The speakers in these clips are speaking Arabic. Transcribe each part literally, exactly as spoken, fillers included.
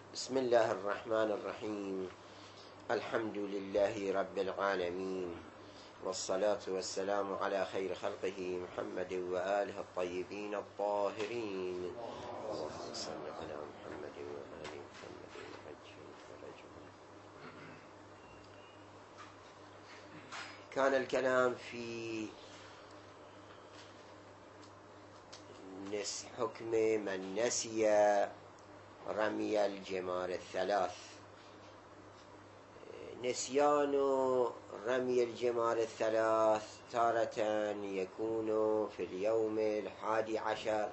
بسم الله الرحمن الرحيم. الحمد لله رب العالمين، والصلاة والسلام على خير خلقه محمد وآله الطيبين الطاهرين. اللهم صل على محمد وآل محمد وعجل فرجهم. كان الكلام في حكم من نسي رمي الجمار الثلاث. نسيان رمي الجمار الثلاث تارة يكون في اليوم الحادي عشر،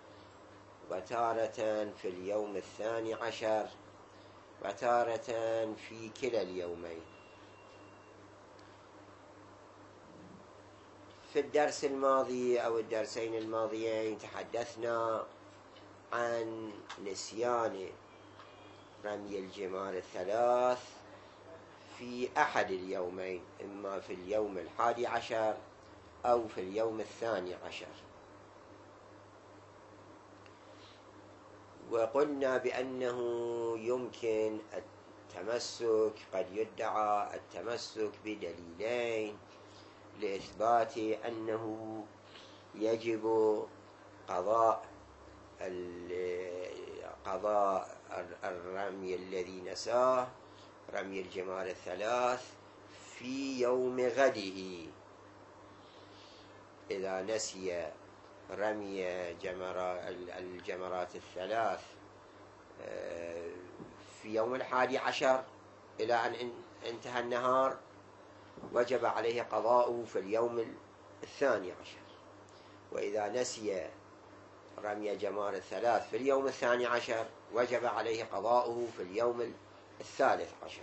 وتارة في اليوم الثاني عشر، وتارة في كلا اليومين. في الدرس الماضي أو الدرسين الماضيين تحدثنا عن نسيان رمي الجمار الثلاث في أحد اليومين، إما في اليوم الحادي عشر أو في اليوم الثاني عشر. وقلنا بأنه يمكن التمسك، قد يدعى التمسك بدليلين لإثبات أنه يجب قضاء قضاء الرمي الذي نساه، رمي الجمار الثلاث، في يوم غده. إذا نسي رمي جمر الجمرات الثلاث في يوم الحادي عشر إلى أن انتهى النهار، وجب عليه قضاؤه في اليوم الثاني عشر. وإذا نسي رمي جمار الثلاث في اليوم الثاني عشر، وجب عليه قضاؤه في اليوم الثالث عشر.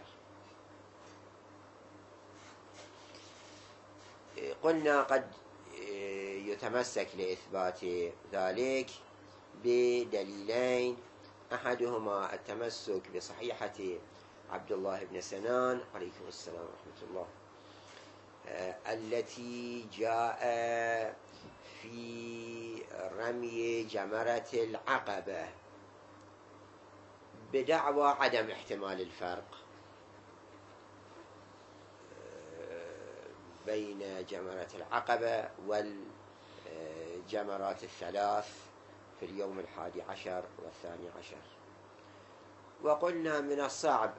قلنا قد يتمسك لإثبات ذلك بدليلين، أحدهما التمسك بصحيحة عبد الله بن سنان عليكم السلام ورحمة الله، التي جاء في رمي جمرة العقبة بدعوى عدم احتمال الفرق بين جمرة العقبة والجمرات الثلاث في اليوم الحادي عشر والثاني عشر. وقلنا من الصعب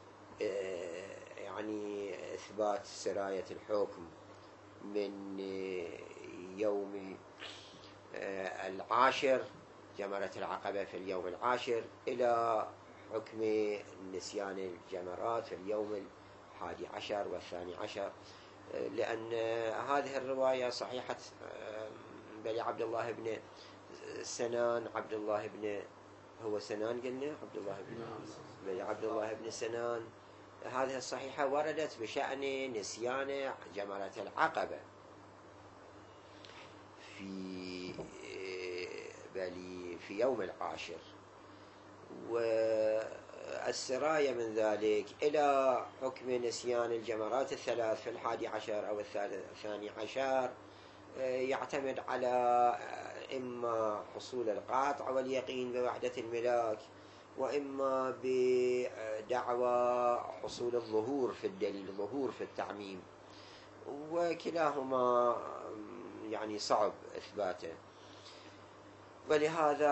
يعني إثبات سراية الحكم من يوم العاشر، جمرة العقبة في اليوم العاشر، إلى حكم نسيان الجمرات في اليوم الحادي عشر والثاني عشر، لأن هذه الرواية صحيحة بل عبد الله بن سنان عبد الله بن هو سنان قلنا عبد الله بن بل عبد الله بن سنان، هذه الصحيحة وردت بشأن نسيان جمرة العقبة في بل في يوم العاشر، والسراية من ذلك إلى حكم نسيان الجمرات الثلاث في الحادي عشر أو الثاني عشر يعتمد على إما حصول القاطع واليقين بوحدة الملاك، وإما بدعوى حصول الظهور في الدليل، الظهور في التعميم، وكلاهما يعني صعب إثباته. ولهذا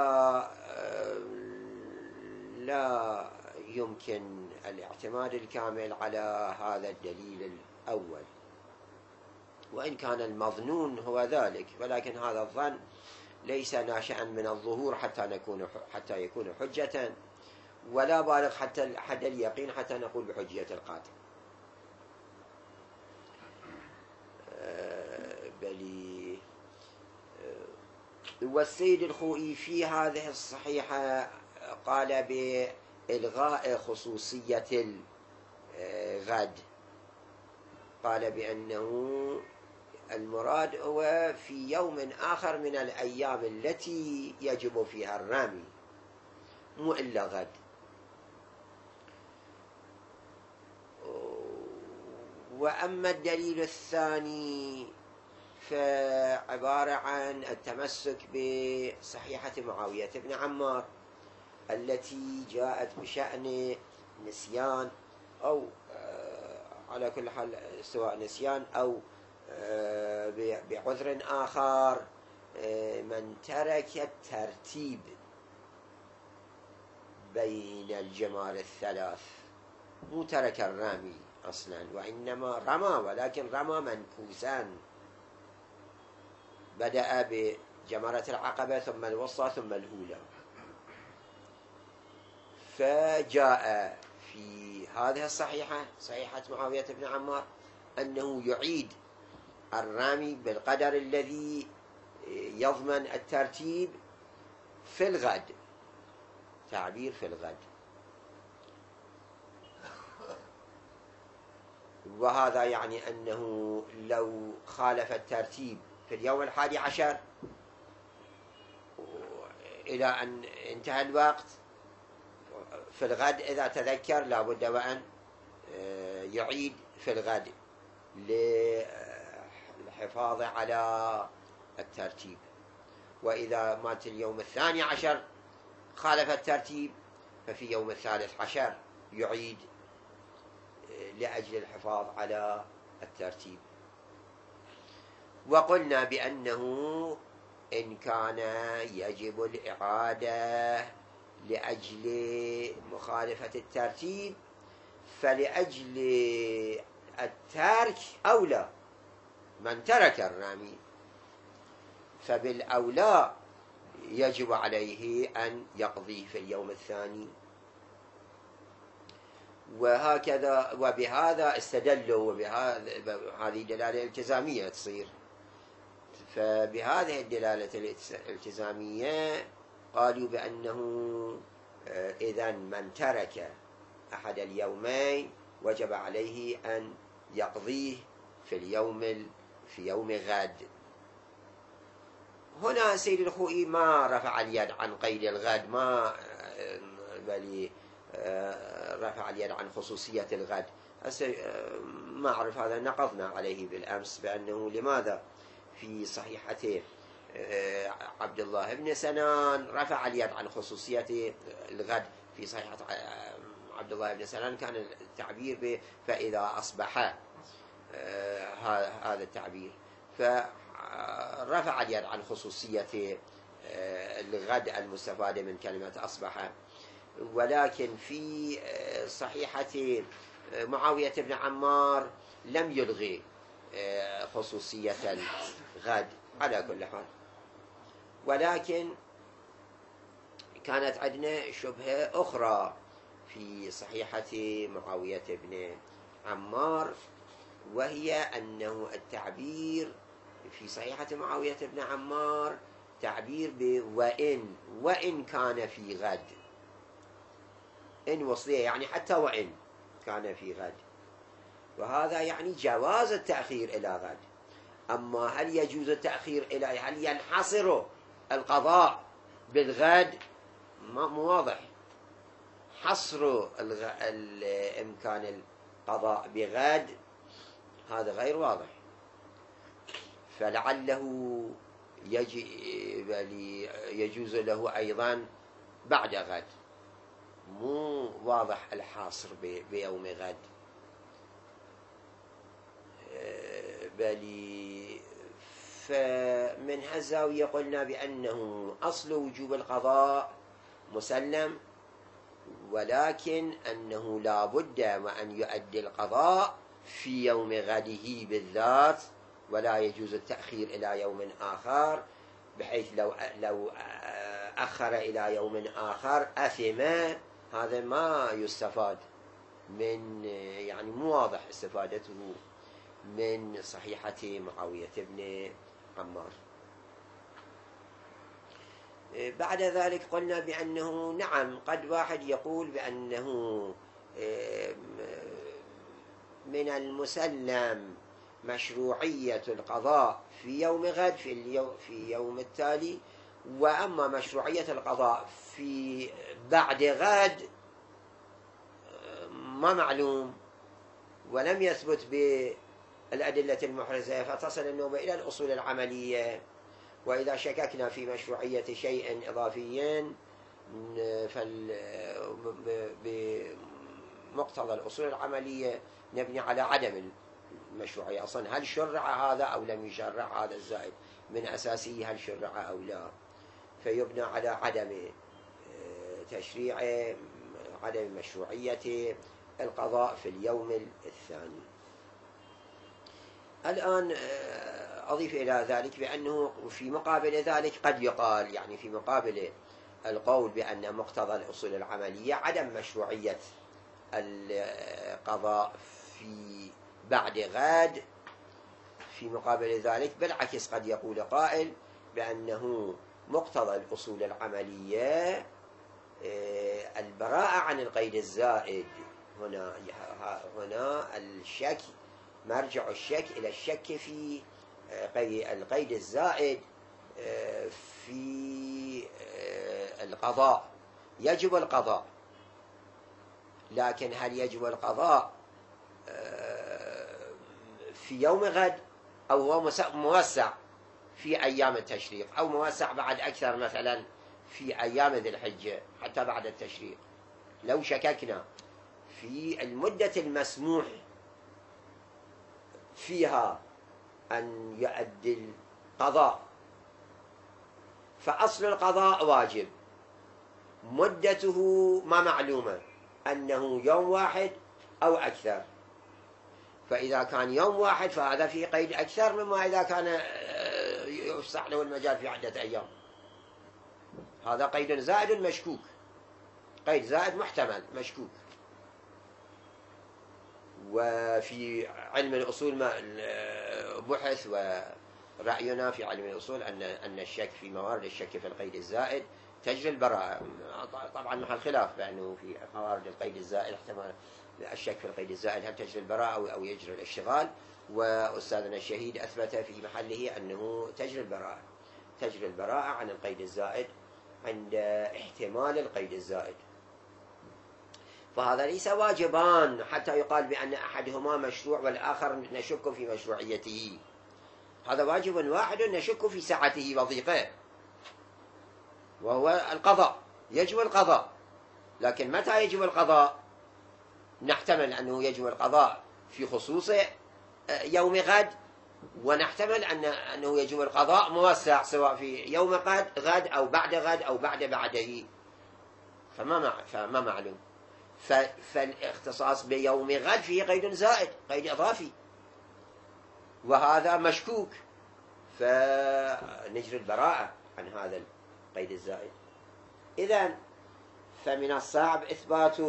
لا يمكن الاعتماد الكامل على هذا الدليل الأول، وإن كان المظنون هو ذلك، ولكن هذا الظن ليس ناشئا من الظهور حتى نكون حتى يكون حجة، ولا بالغ حتى حد اليقين حتى نقول بحجية القاطع. بل والسيد الخوئي في هذه الصحيحة قال بإلغاء خصوصية الغد، قال بأنه المراد هو في يوم آخر من الأيام التي يجب فيها الرمي، مو إلا غد. وأما الدليل الثاني فعبارة عن التمسك بصحيحة معاوية بن عمار التي جاءت بشأن نسيان أو على كل حال سواء نسيان أو بعذر آخر، من ترك الترتيب بين الجمار الثلاث، مو ترك الرمي أصلا، وإنما رمى ولكن رمى منكوسا، بدأ بجمرة العقبة ثم الوسطى ثم الأولى، فجاء في هذه الصحيحة صحيحة معاوية بن عمار أنه يعيد الرامي بالقدر الذي يضمن الترتيب في الغد، تعبير في الغد. وهذا يعني أنه لو خالف الترتيب في اليوم الحادي عشر إلى أن انتهى الوقت في الغد، إذا تذكر لابد وأن يعيد في الغد للحفاظ على الترتيب. وإذا مات اليوم الثاني عشر خالف الترتيب ففي يوم الثالث عشر يعيد لأجل الحفاظ على الترتيب. وقلنا بأنه إن كان يجب الإعادة لأجل مخالفة الترتيب فلأجل الترك أولى، من ترك الرمي فبالأولى يجب عليه أن يقضيه في اليوم الثاني. وهكذا وبهذا استدلوا، وبهذه دلالة التزامية تصير، فبهذه الدلالة الالتزامية قالوا بأنه إذن من ترك أحد اليومين وجب عليه أن يقضيه في اليوم في يوم غد. هنا سيد الخوئي ما رفع اليد عن قيد الغد، ما بل رفع اليد عن خصوصية الغد. ما أعرف، هذا نقضنا عليه بالأمس بأنه لماذا في صحيحته عبد الله بن سنان رفع اليد عن خصوصية الغد. في صحيحة عبد الله بن سنان كان التعبير ب فإذا أصبح، هذا التعبير، فرفع اليد عن خصوصية الغد المستفادة من كلمة أصبح. ولكن في صحيحة معاوية بن عمار لم يلغي خصوصية الغد على كل حال. ولكن كانت عندنا شبهة أخرى في صحيحة معاوية بن عمار، وهي أنه التعبير في صحيحة معاوية بن عمار تعبير بوإن، وإن كان في غد، إن وصلية يعني حتى وإن كان في غد، وهذا يعني جواز التأخير إلى غد. أما هل يجوز التأخير إلى، هل ينحصر القضاء بالغد؟ مو واضح. حصر الإمكان القضاء بغد هذا غير واضح، فلعله يجوز له أيضا بعد غد، مو واضح الحاصر بيوم غد. بل فمن هالزاوية قلنا بأنه أصل وجوب القضاء مسلم، ولكن أنه لا بد وأن يؤدي القضاء في يوم غده بالذات، ولا يجوز التأخير إلى يوم آخر، بحيث لو لو أخر إلى يوم آخر أثم. هذا ما يستفاد من، يعني مو واضح استفادته من صحيحة معاوية بن عمار. بعد ذلك قلنا بأنه نعم قد واحد يقول بأنه من المسلم مشروعية القضاء في يوم غد في اليوم في يوم التالي، وأما مشروعية القضاء في بعد غد ما معلوم ولم يثبت بالأدلة المحرزة، فتصل النوبة إلى الأصول العملية. وإذا شككنا في مشروعية شيء إضافي بمقتضى الأصول العملية نبني على عدم المشروعية. أصلا هل شرع هذا أو لم يشرع هذا الزائد من أساسيه، هل شرع أو لا، فيبنى على عدم تشريعه، عدم مشروعية القضاء في اليوم الثاني. الآن أضيف إلى ذلك بأنه في مقابل ذلك قد يقال، يعني في مقابل القول بأن مقتضى الأصول العملية عدم مشروعية القضاء في بعد غد، في مقابل ذلك بالعكس قد يقول قائل بأنه مقتضى الأصول العملية البراءة عن القيد الزائد. هنا هنا الشك، مرجع الشك إلى الشك في القيد الزائد في القضاء. يجب القضاء، لكن هل يجب القضاء في يوم غد، أو هو موسع في أيام التشريق، أو موسع بعد أكثر مثلا في أيام ذي الحجة حتى بعد التشريق؟ لو شككنا في المدة المسموح فيها أن يؤدي القضاء، فأصل القضاء واجب، مدته ما معلومة، أنه يوم واحد أو أكثر. فإذا كان يوم واحد فهذا في قيد أكثر مما إذا كان يفسح له المجال في عدة أيام. هذا قيد زائد مشكوك، قيد زائد محتمل مشكوك. وفي علم الأصول ما بحث، ورأينا في علم الأصول أن أن الشك في موارد الشك في القيد الزائد تجري البراءة. طبعا محل خلاف بأنه في موارد القيد الزائد احتمال الشك في القيد الزائد هل تجري البراءة أو يجري الاشتغال، وأستاذنا الشهيد أثبت في محله أنه تجري البراءة، تجري البراءة عن القيد الزائد عند احتمال القيد الزائد. فهذا ليس واجبان حتى يقال بأن أحدهما مشروع والآخر نشك في مشروعيته. هذا واجب واحد نشك في سعته وضيقه، وهو القضاء. يجب القضاء، لكن متى يجب القضاء؟ نحتمل أنه يجب القضاء في خصوص يوم غد، ونحتمل أن أنه يجب القضاء موسع سواء في يوم غد غد أو بعد غد أو بعد بعده، فما فما معلوم. فالاختصاص بيوم غد فيه قيد زائد، قيد إضافي، وهذا مشكوك، فنجري البراءة عن هذا القيد الزائد. إذن فمن الصعب إثبات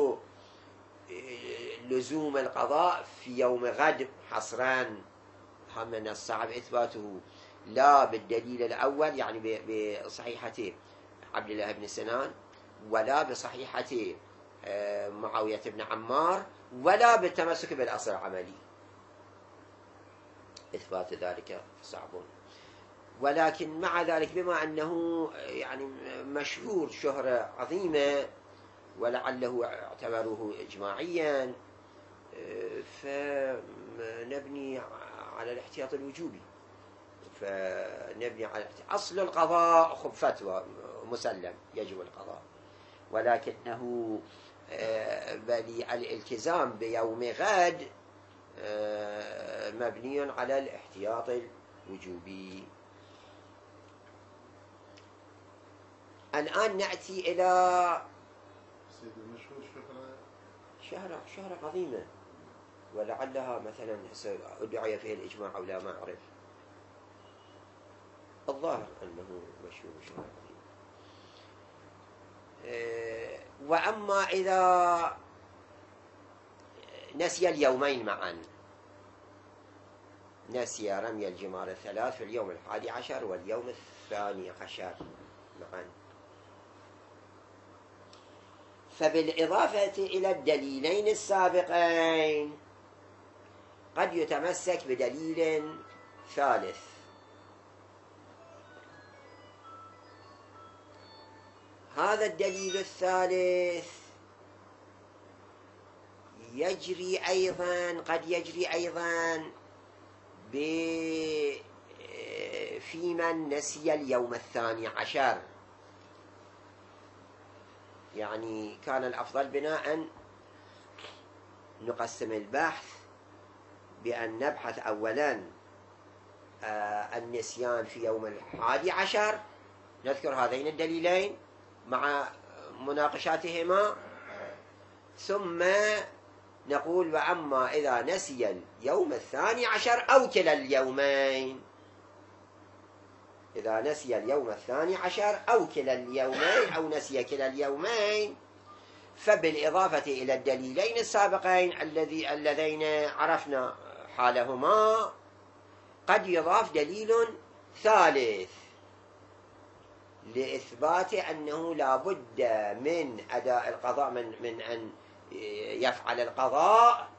لزوم القضاء في يوم غد حصرا. من الصعب إثباته لا بالدليل الأول، يعني بصحيحة عبد الله بن سنان، ولا بصحيحة معاوية بن عمار، ولا بالتمسك بالأصل العملي. إثبات ذلك صعب. ولكن مع ذلك بما أنه يعني مشهور شهرة عظيمة ولعله اعتبروه إجماعيا، فنبني على الاحتياط الوجوبي. فنبني على أصل القضاء خب فتوى مسلم يجب القضاء، ولكنه بل الالتزام بيوم غد مبني على الاحتياط الوجوبي. الآن نأتي إلى شهرة شهرة عظيمة، ولعلها مثلا ادعي فيه الإجماع أو لا، ما أعرف. الظاهر أنه مشهور شهرة عظيمة. وأما إذا نسي اليومين معا، نسي رمي الجمار الثلاث في اليوم الحادي عشر واليوم الثاني عشر معا، فبالإضافة إلى الدليلين السابقين قد يتمسك بدليل ثالث. هذا الدليل الثالث يجري أيضا، قد يجري أيضا في من نسي اليوم الثاني عشر. يعني كان الأفضل بنا أن نقسم البحث بأن نبحث أولا آه النسيان في يوم الحادي عشر، نذكر هذين الدليلين مع مناقشاتهما، ثم نقول وأما إذا نسي اليوم الثاني عشر أو كلا اليومين، إذا نسي اليوم الثاني عشر أو كلا اليومين أو نسي كلا اليومين، فبالإضافة إلى الدليلين السابقين الذي اللذين عرفنا حالهما قد يضاف دليل ثالث لإثبات أنه لا بد من أداء القضاء، من, من أن يفعل القضاء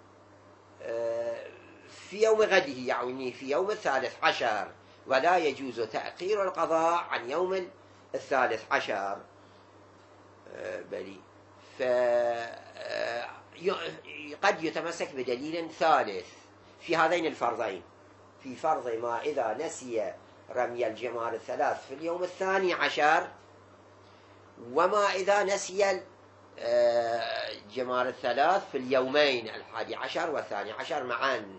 في يوم غده، يعني في يوم الثالث عشر، ولا يجوز تأخير القضاء عن يوم الثالث عشر. بلي فقد يتمسك بدليل ثالث في هذين الفرضين، في فرض ما إذا نسي رمي الجمار الثلاث في اليوم الثاني عشر، وما إذا نسي الجمار الثلاث في اليومين الحادي عشر والثاني عشر معا.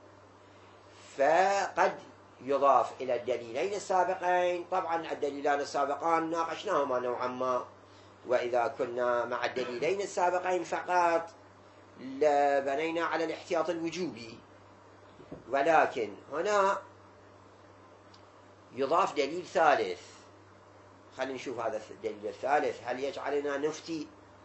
فقد يضاف إلى الدليلين السابقين. طبعا الدليلان السابقان ناقشناهما نوعا ما، وإذا كنا مع الدليلين السابقين فقط بنينا على الاحتياط الوجوبي، ولكن هنا يضاف دليل ثالث. خلينا نشوف هذا الدليل الثالث هل يجعلنا نفتي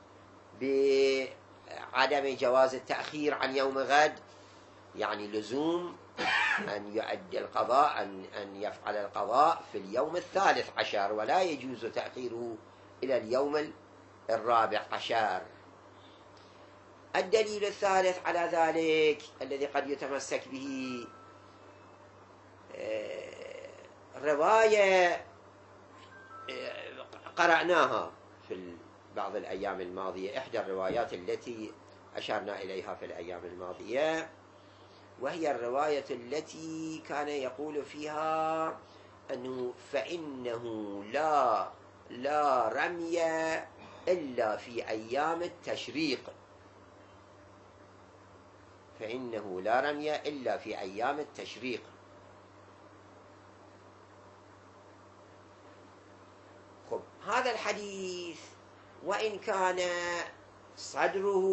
بعدم جواز التأخير عن يوم غد، يعني لزوم أن يؤدي القضاء أن أن يفعل القضاء في اليوم الثالث عشر، ولا يجوز تأخيره إلى اليوم الرابع عشر. الدليل الثالث على ذلك الذي قد يتمسك به رواية قرأناها في بعض الأيام الماضية، إحدى الروايات التي أشرنا إليها في الأيام الماضية، وهي الرواية التي كان يقول فيها أنه فإنه لا لا رمي إلا في أيام التشريق، فإنه لا رمي إلا في أيام التشريق. خب هذا الحديث وإن كان صدره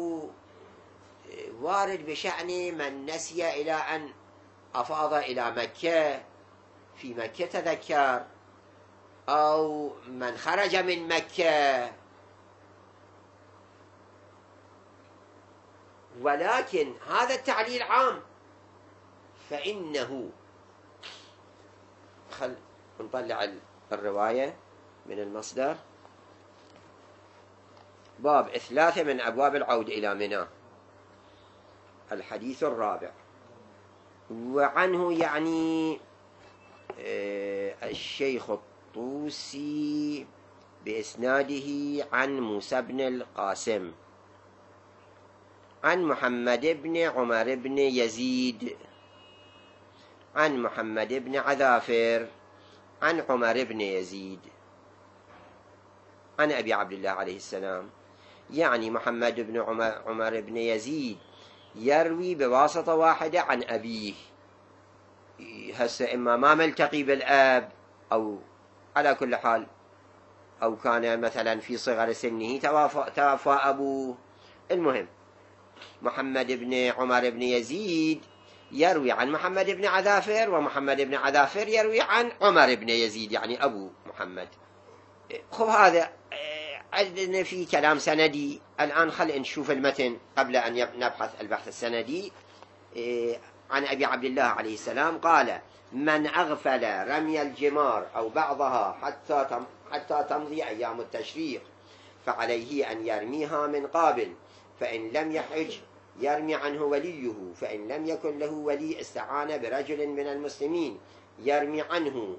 وارد بشأن من نسي إلى أن أفاض إلى مكة، في مكة تذكر، أو من خرج من مكة، ولكن هذا التعليل عام. فإنه خل نطلع الرواية من المصدر، باب إثلاثة من أبواب العود إلى منى، الحديث الرابع. وعنه يعني الشيخ الطوسي بإسناده عن موسى بن القاسم عن محمد بن عمر بن يزيد عن محمد بن عذافر عن عمر بن يزيد عن أبي عبد الله عليه السلام. يعني محمد بن عمر, عمر بن يزيد يروي بواسطة واحدة عن أبيه، هسه إما ما ملتقي بالآب، أو على كل حال أو كان مثلا في صغر سنه توافى, توافى أبوه. المهم محمد بن عمر بن يزيد يروي عن محمد بن عذافر، ومحمد بن عذافر يروي عن عمر بن يزيد يعني أبو محمد. خب هذا عندنا في كلام سندي. الآن خل نشوف المتن قبل أن نبحث البحث السندي. عن أبي عبد الله عليه السلام قال: من أغفل رمي الجمار أو بعضها حتى حتى تمضي أيام التشريق فعليه أن يرميها من قابل، فإن لم يحج يرمي عنه وليه، فإن لم يكن له ولي استعان برجل من المسلمين يرمي عنه،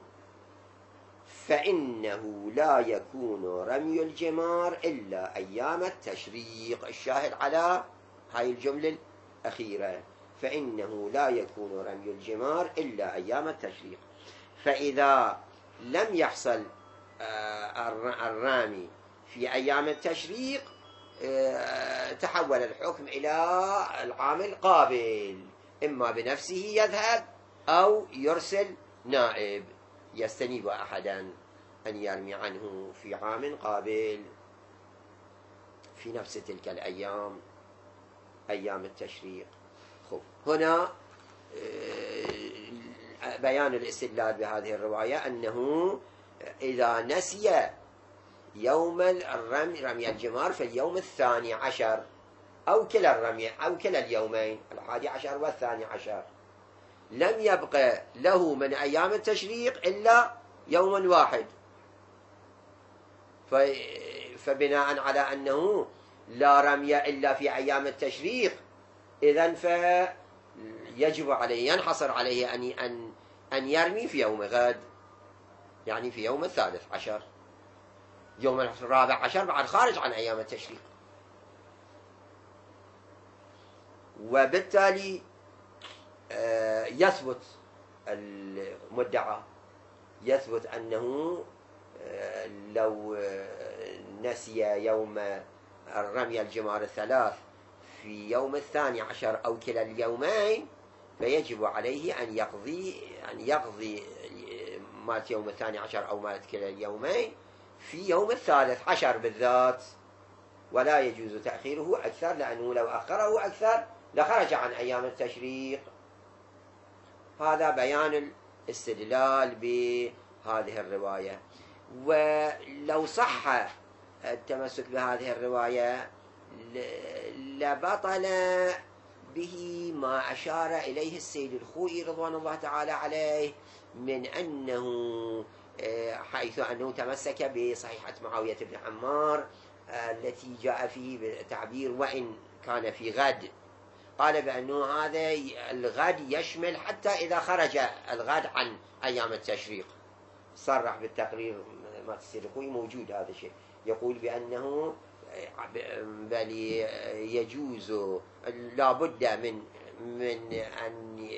فإنه لا يكون رمي الجمار إلا أيام التشريق. الشاهد على هاي الجملة الأخيرة، فإنه لا يكون رمي الجمار إلا أيام التشريق. فإذا لم يحصل الرامي في أيام التشريق تحول الحكم إلى العام القابل، إما بنفسه يذهب أو يرسل نائب يستنيب أحدا أن يرمي عنه في عام قابل في نفس تلك الأيام أيام التشريق. خب هنا بيان الاستدلال بهذه الرواية أنه إذا نسي يوم الرمي رمي الجمار في اليوم الثاني عشر أو كلا الرمي أو كلا اليومين الحادي عشر والثاني عشر، لم يبقى له من أيام التشريق إلا يوم واحد، فبناء أن أنه لا رمي إلا في أيام التشريق، إذن فيجب عليه ينحصر عليه أن أن أن يرمي في يوم غد، يعني في يوم الثالث عشر. يوم الرابع عشر بعد خارج عن أيام التشريق، وبالتالي يثبت المدعى يثبت أنه لو نسي يوم الرمي الجمار الثلاث في يوم الثاني عشر أو كلا اليومين فيجب عليه أن يقضي أن يقضي مالت يوم الثاني عشر أو مالت كلا اليومين في يوم الثالث عشر بالذات، ولا يجوز تأخيره أكثر، لأنه لو أخره أكثر لخرج عن أيام التشريق. هذا بيان الاستدلال بهذه الرواية. ولو صح التمسك بهذه الرواية لبطل به ما أشار إليه السيد الخوئي رضوان الله تعالى عليه من أنه حيث أنه تمسك بصحيحة معاوية بن عمار التي جاء فيه بتعبير وإن كان في غد، قال بأنه هذا الغد يشمل حتى إذا خرج الغد عن أيام التشريق. صرح بالتقرير ما السيد الخوئي موجود هذا الشيء، يقول بأنه بل يجوز لا بد من من أن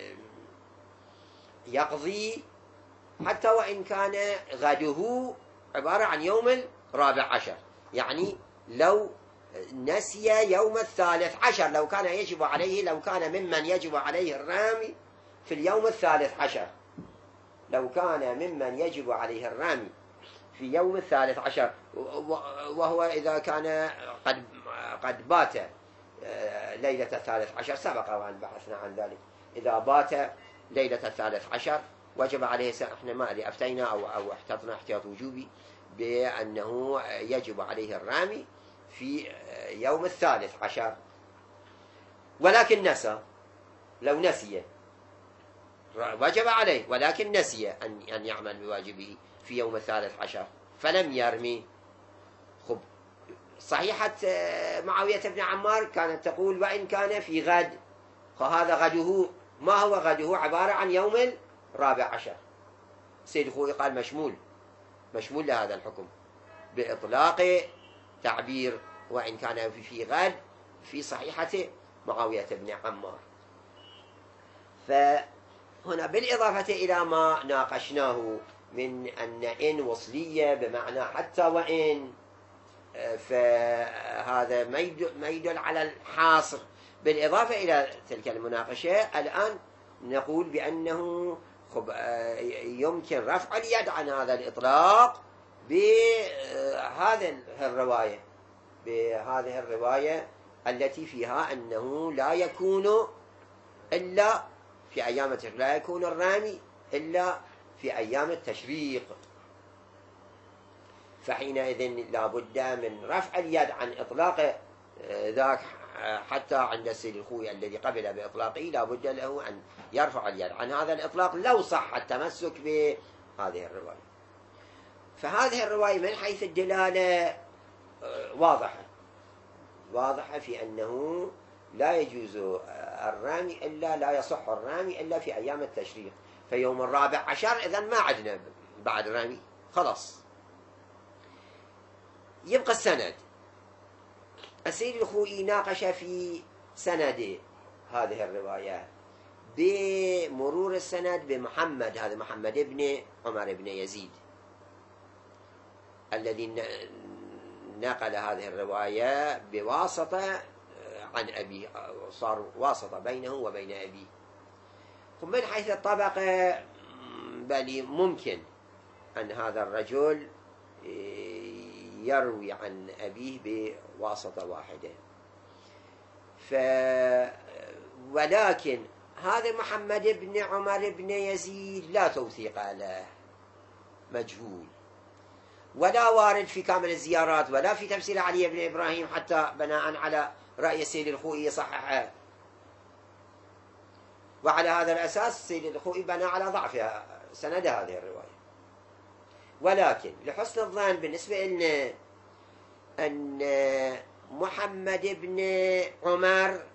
يقضي حتى وإن كان غده عبارة عن يوم الرابع عشر، يعني لو نسي يوم الثالث عشر لو كان يجب عليه لو كان ممن يجب عليه الرمي في اليوم الثالث عشر لو كان ممن يجب عليه الرمي في يوم الثالث عشر، وهو إذا كان قد قد بات ليلة الثالث عشر، سبق وأن بحثنا عن ذلك، إذا بات ليلة الثالث عشر وجب عليه، احنا ما أدري أفتينا أو أو احتطنا احتياط وجوبي بأنه يجب عليه الرمي في يوم الثالث عشر، ولكن نسى. لو نسي وجب عليه ولكن نسي أن أن يعمل بواجبه في يوم الثالث عشر فلم يرمي. خب صحيحة معاوية بن عمار كانت تقول وإن كان في غد، فهذا غده ما هو غده؟ عبارة عن يوم الرابع عشر. سيد الخوئي قال مشمول مشمول لهذا الحكم بإطلاق تعبير وإن كان في غد في صحيحة معاوية بن عمار. فهنا بالإضافة إلى ما ناقشناه من أن إن وصلية بمعنى حتى وإن، فهذا ما يدل على الحاصر. بالإضافة إلى تلك المناقشة الآن نقول بأنه يمكن رفع اليد عن هذا الإطلاق بهذه الرواية بهذه الرواية التي فيها أنه لا يكون إلا في أيام التشريق، لا يكون الرامي إلا في أيام التشريق، فحينئذ لا بد من رفع اليد عن إطلاق ذاك حتى عند السيد الخوئي الذي قبل بإطلاقه لا بد له أن يرفع اليد عن هذا الإطلاق لو صح التمسك بهذه الرواية. فهذه الرواية من حيث الدلالة واضحة واضحة في أنه لا يجوز الرامي إلا لا يصح الرامي إلا في أيام التشريق، فيوم الرابع عشر إذن ما عدنا بعد رامي خلاص. يبقى السند. السيد الخوئي ناقش في سند هذه الرواية بمرور السند بمحمد، هذا محمد بن عمر بن يزيد الذي نقل هذه الرواية بواسطة عن أبيه، صار واسطة بينه وبين أبيه. ومن حيث الطبقة بل ممكن أن هذا الرجل يروي عن أبيه بواسطة واحدة. ف ولكن هذا محمد بن عمر بن يزيد لا توثيق له، مجهول، ولا وارد في كامل الزيارات ولا في تفسير علي بن إبراهيم حتى بناء على رأي السيد الخوئي صححه. وعلى هذا الأساس السيد الخوئي بنى على ضعف سند هذه الرواية. ولكن لحسن الظن بالنسبة لنا أن محمد بن عمر،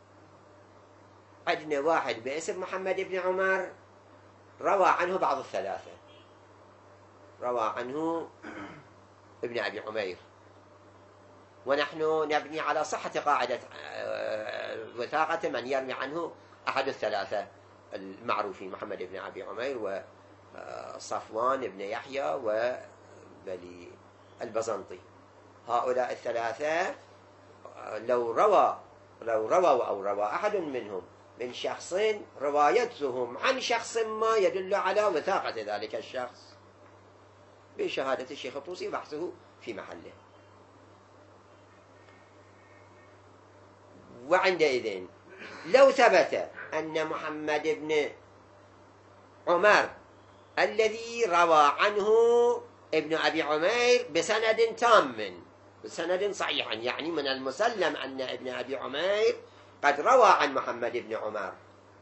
عندنا واحد باسم محمد بن عمر روى عنه بعض الثلاثة، روى عنه ابن أبي عمير، ونحن نبني على صحة قاعدة وثاقة من يروي عنه أحد الثلاثة المعروفين، محمد بن أبي عمير وصفوان بن يحيى وبلي البزنطي. هؤلاء الثلاثة لو روى لو رووا أو روى أحد منهم من شخص، روايتهم عن شخص ما يدل على وثاقة ذلك الشخص بشهادة الشيخ الطوسي، بحثه في محله. وعندئذ لو ثبت أن محمد بن عمر الذي روى عنه ابن أبي عمير بسند تام، بسند صحيح، يعني من المسلم أن ابن أبي عمير قد روى عن محمد بن عمر،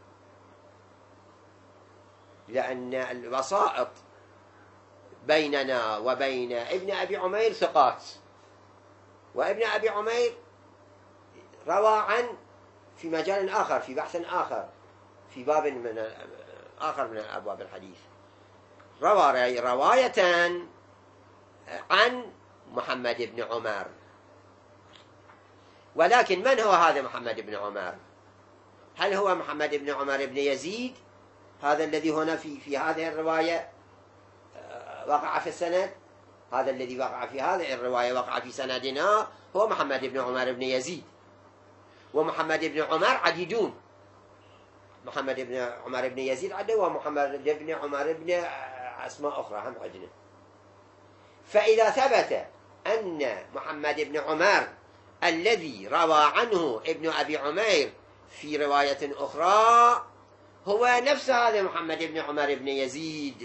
لأن الوسائط بيننا وبين ابن أبي عمير ثقات، وابن أبي عمير روى عن في مجال آخر، في بحث آخر، في باب من آخر من أبواب الحديث، روى رواية عن محمد بن عمر. ولكن من هو هذا محمد بن عمر؟ هل هو محمد بن عمر بن يزيد هذا الذي هنا في في هذه الرواية وقع في السند؟ هذا الذي وقع في هذه الرواية وقع في سندنا هو محمد بن عمر بن يزيد. ومحمد بن عمر عديدون، محمد بن عمر بن يزيد عدد، ومحمد بن عمر بن أسماء أخرى هم عدنا. فإذا ثبت أن محمد بن عمر الذي روى عنه ابن أبي عمير في رواية أخرى هو نفس هذا محمد بن عمر بن يزيد،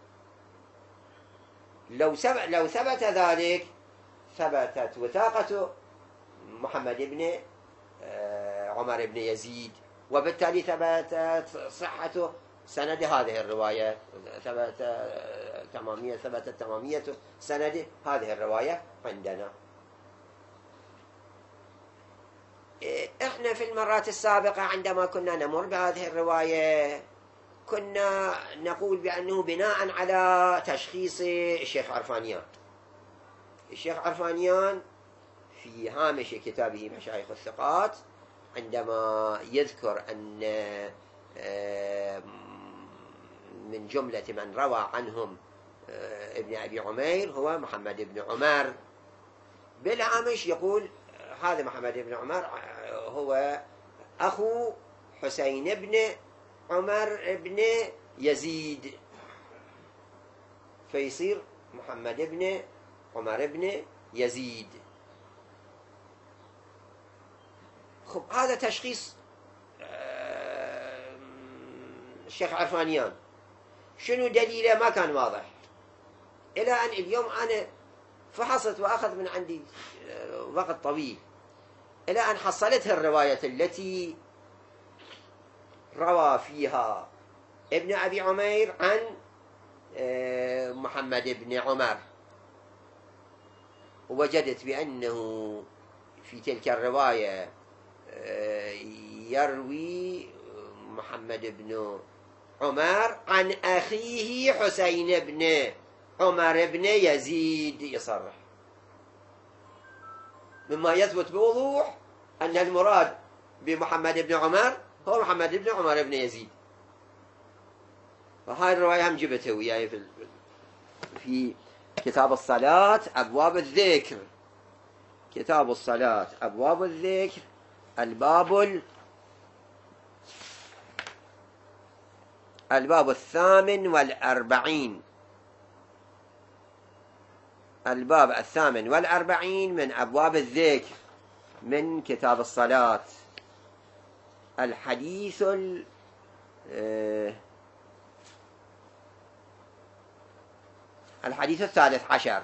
لو لو ثبت ذلك ثبتت وثاقة محمد بن عمر بن يزيد، وبالتالي ثبتت صحة سند هذه الرواية، ثبت تمامية ثبتت تمامية سند هذه الرواية عندنا. احنا في المرات السابقة عندما كنا نمر بهذه الرواية كنا نقول بأنه بناء على تشخيص الشيخ عرفانيان. الشيخ عرفانيان في هامش كتابه مشايخ الثقات عندما يذكر أن من جملة من روى عنهم ابن أبي عمير هو محمد بن عمر، بالهامش يقول هذا محمد بن عمر هو أخو حسين بن عمر بن يزيد، فيصير محمد بن عمر بن يزيد. خب هذا تشخيص الشيخ عرفانيان، شنو دليله ما كان واضح، إلى أن اليوم أنا فحصت وأخذ من عندي وقت طويل إلى أن حصلت الرواية التي روى فيها ابن أبي عمير عن محمد بن عمر، ووجدت بأنه في تلك الرواية يروي محمد بن عمر عن أخيه حسين بن عمر بن يزيد، يصرح مما يثبت بوضوح أن المراد بمحمد بن عمر هو محمد بن عمر بن يزيد. وهذه الرواية هم جبتها وياي في في كتاب الصلاة أبواب الذكر، كتاب الصلاة أبواب الذكر الباب ال... الباب الثامن والأربعين الباب الثامن والأربعين من أبواب الذكر من كتاب الصلاة. الحديث ال... الحديث الثالث عشر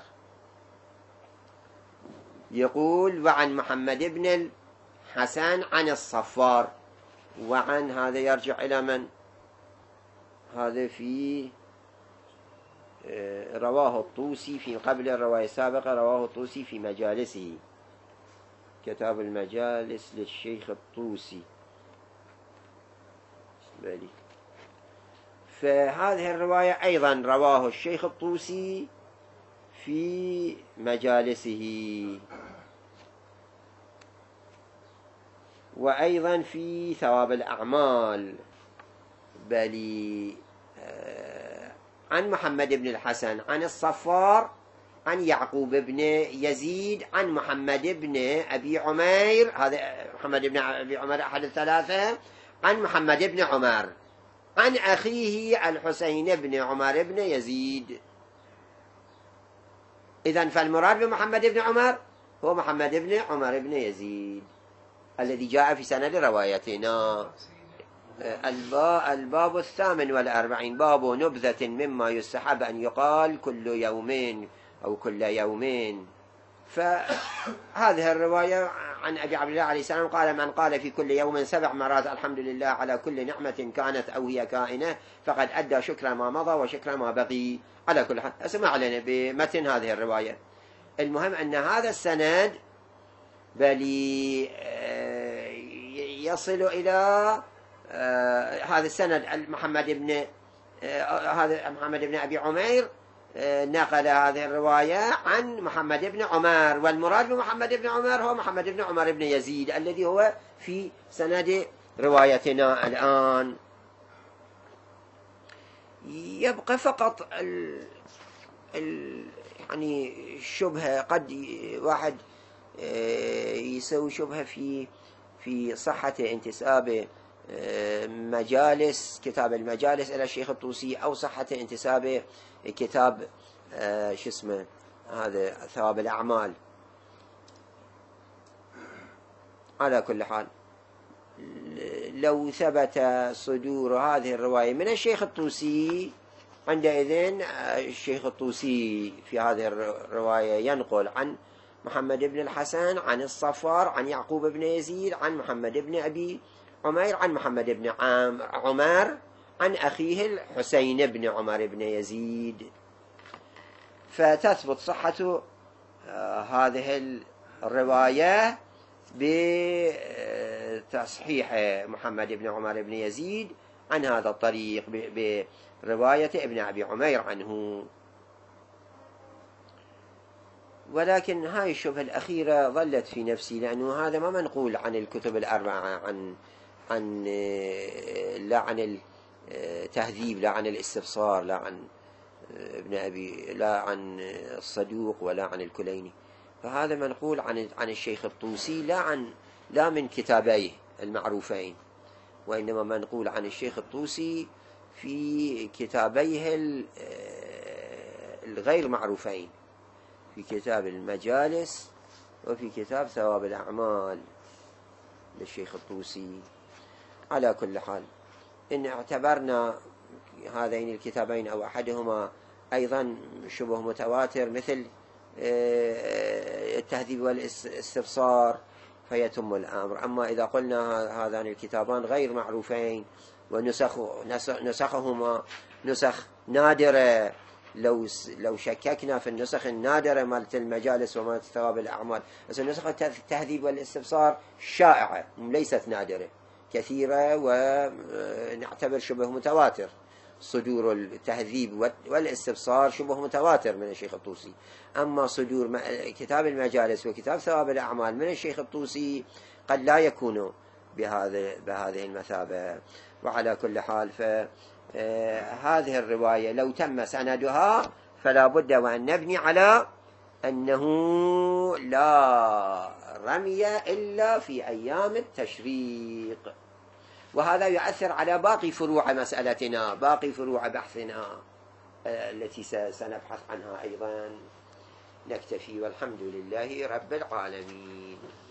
يقول: وعن محمد بن الحسن عن الصفار. وعن هذا يرجع إلى من؟ هذا في رواه الطوسي في قبل الرواية السابقة، رواه الطوسي في مجالسه، كتاب المجالس للشيخ الطوسي. بالي. فهذه الرواية أيضا رواه الشيخ الطوسي في مجالسه، وأيضا في ثواب الأعمال. بل عن محمد بن الحسن عن الصفار عن يعقوب بن يزيد عن محمد بن أبي عمير، هذا محمد بن أبي عمير أحد الثلاثة، عن محمد بن عمر عن أخيه الحسين بن عمر بن يزيد. إذن فالمراد بمحمد بن عمر هو محمد بن عمر بن يزيد الذي جاء في سند روايتنا. الباب الثامن والأربعين باب نبذة مما يستحب أن يقال كل يومين أو كل يومين. فهذه الرواية عن أبي عبد الله عليه السلام قال: من قال في كل يوم سبع مرات الحمد لله على كل نعمة كانت أو هي كائنة فقد أدى شكر ما مضى وشكر ما بقي. على كل حال اسمع لنا بمتن هذه الرواية. المهم أن هذا السند بل يصل إلى هذا السند محمد بن هذا محمد بن أبي عمير نقل هذه الرواية عن محمد بن عمر، والمراد بمحمد بن عمر هو محمد بن عمر بن يزيد الذي هو في سند روايتنا الآن. يبقى فقط ال... ال... يعني شبهة، قد واحد يسوي شبهة في في صحة انتساب مجالس كتاب المجالس إلى الشيخ الطوسي أو صحة انتساب كتاب شو اسمه هذا ثواب الأعمال. على كل حال لو ثبت صدور هذه الرواية من الشيخ الطوسي عندئذ الشيخ الطوسي في هذه الرواية ينقل عن محمد بن الحسن عن الصفار عن يعقوب بن يزيد عن محمد بن أبي عمير عن محمد بن عمر عن أخيه الحسين بن عمر بن يزيد، فتثبت صحة هذه الرواية بتصحيح محمد بن عمر بن يزيد عن هذا الطريق برواية ابن أبي عمير عنه. ولكن هاي الشبهة الأخيرة ظلت في نفسي، لأنه هذا ما منقول عن الكتب الأربعة، عن عن لا عن التهذيب، لا عن الاستبصار، لا عن ابن أبي، لا عن الصدوق، ولا عن الكليني. فهذا منقول عن عن الشيخ الطوسي، لا عن لا من كتابيه المعروفين، وإنما منقول عن الشيخ الطوسي في كتابيه الغير معروفين، في كتاب المجالس وفي كتاب ثواب الأعمال للشيخ الطوسي. على كل حال إن اعتبرنا هذين الكتابين أو أحدهما أيضا شبه متواتر مثل التهذيب والاستبصار فيتم الأمر. أما إذا قلنا هذان الكتابان غير معروفين ونسخ نسخهما نسخ نادرة، لو لو شككنا في النسخ النادرة مالت المجالس ومالت ثواب الأعمال، بس النسخ التهذيب والاستبصار شائعة ليست نادرة، كثيرة، ونعتبر شبه متواتر. صدور التهذيب والاستبصار شبه متواتر من الشيخ الطوسي. أما صدور كتاب المجالس وكتاب ثواب الأعمال من الشيخ الطوسي قد لا يكون بهذه بهذه المثابة. وعلى كل حال فهذه الرواية لو تم سندها فلا بد وأن نبني على أنه لا رمي إلا في أيام التشريق، وهذا يؤثر على باقي فروع مسألتنا، باقي فروع بحثنا التي سنبحث عنها أيضا. نكتفي والحمد لله رب العالمين.